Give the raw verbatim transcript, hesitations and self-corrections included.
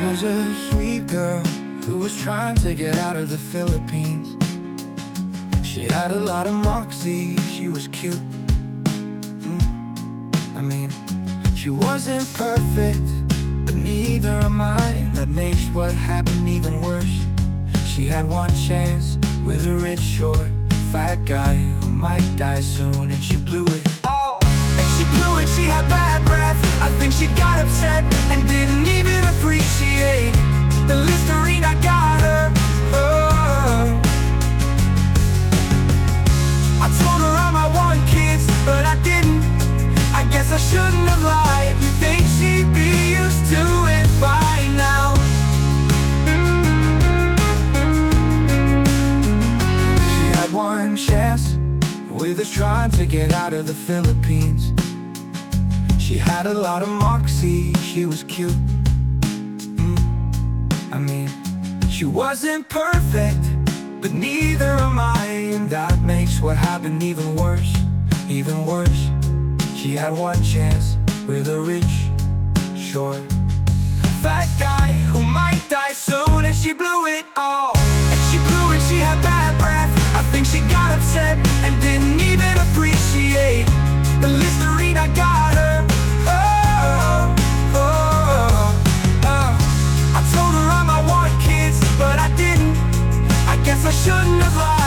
was a sweet girl who was trying to get out of the Philippines. She had a lot of moxie, she was cute. mm. I mean, she wasn't perfect, but neither am I. That makes what happened even worse. She had one chance with a rich, short, fat guy who might die soon, and she blew it. Oh, and she blew it, she had bad breath. I think she got upset and didn't even appreciate the Listerine I got her. Oh, I told her I might want kids, but I didn't. I guess I shouldn't have lied. You think she'd be used to it by now? She had one chance with us trying to get out of the Philippines. She had a lot of moxie, she was cute. mm. I mean, she wasn't perfect, but neither am I, and that makes what happened even worse, even worse. She had one chance with a rich, short, fat guy who might die soon, and she blew it all. And she blew it, she had bad breath. I think she got upset and didn't even appreciate the Listerine I got her. Oh, oh, oh, oh. I told her I might want kids, but I didn't. I guess I shouldn't have lied.